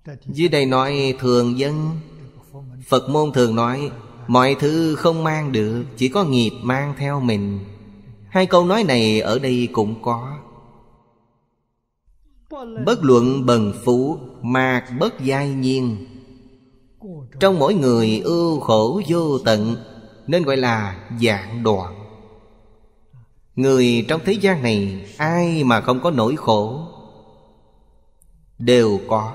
Dưới đây nói thường dân. Phật môn thường nói mọi thứ không mang được, chỉ có nghiệp mang theo mình. Hai câu nói này ở đây cũng có. Bất luận bần phú, mạc bất giai nhiên. Trong mỗi người ưu khổ vô tận, nên gọi là vạn đoạn. Người trong thế gian này, ai mà không có nỗi khổ? Đều có.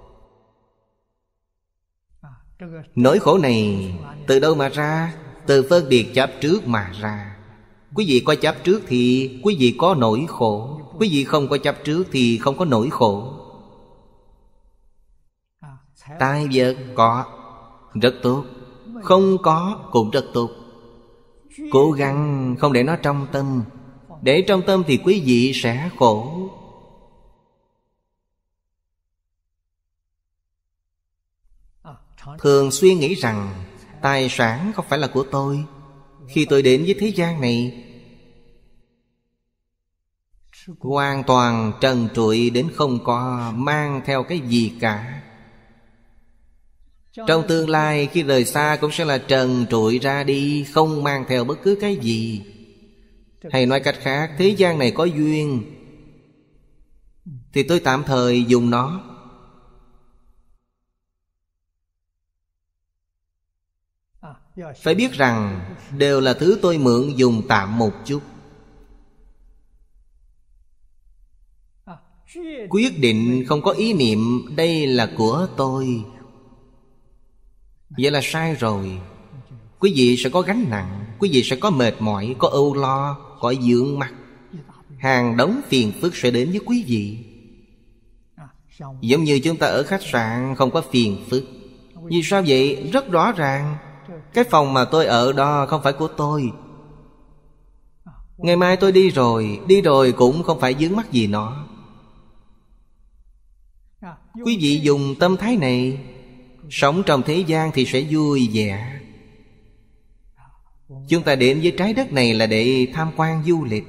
Nỗi khổ này từ đâu mà ra? Từ phân biệt chấp trước mà ra. Quý vị có chấp trước thì quý vị có nỗi khổ. Quý vị không có chấp trước thì không có nỗi khổ. Tài vật có, rất tốt. Không có cũng rất tốt. Cố gắng không để nó trong tâm. Để trong tâm thì quý vị sẽ khổ. Thường xuyên nghĩ rằng tài sản không phải là của tôi. Khi tôi đến với thế gian này, hoàn toàn trần trụi đến không có mang theo cái gì cả. Trong tương lai khi rời xa cũng sẽ là trần trụi ra đi, không mang theo bất cứ cái gì. Hay nói cách khác, thế gian này có duyên thì tôi tạm thời dùng nó. Phải biết rằng đều là thứ tôi mượn dùng tạm một chút. Quyết định không có ý niệm đây là của tôi, vậy là sai rồi. Quý vị sẽ có gánh nặng, quý vị sẽ có mệt mỏi, có âu lo, có vướng mắc. Hàng đống phiền phức sẽ đến với quý vị. Giống như chúng ta ở khách sạn không có phiền phức. Vì sao vậy? Rất rõ ràng. Cái phòng mà tôi ở đó không phải của tôi. Ngày mai tôi đi rồi cũng không phải vướng mắc gì nó. Quý vị dùng tâm thái này, sống trong thế gian thì sẽ vui vẻ. Chúng ta đến với trái đất này là để tham quan du lịch.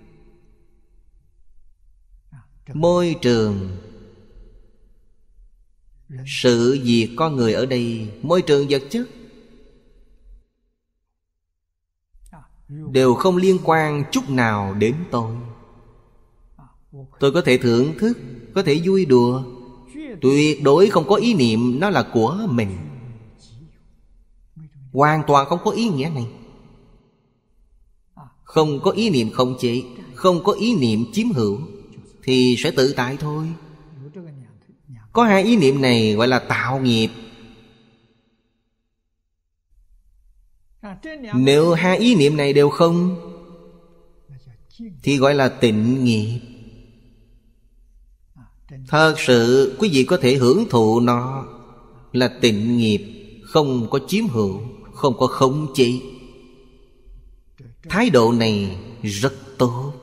Môi trường, sự việc con người ở đây, môi trường vật chất đều không liên quan chút nào đến tôi. Tôi có thể thưởng thức, có thể vui đùa, tuyệt đối không có ý niệm nó là của mình. Hoàn toàn không có ý nghĩa này. Không có ý niệm khống chế, không có ý niệm chiếm hữu thì sẽ tự tại thôi. Có hai ý niệm này gọi là tạo nghiệp. Nếu hai ý niệm này đều không thì gọi là tịnh nghiệp. Thật sự quý vị có thể hưởng thụ nó là tịnh nghiệp, không có chiếm hữu, không có khống chế. Thái độ này rất tốt.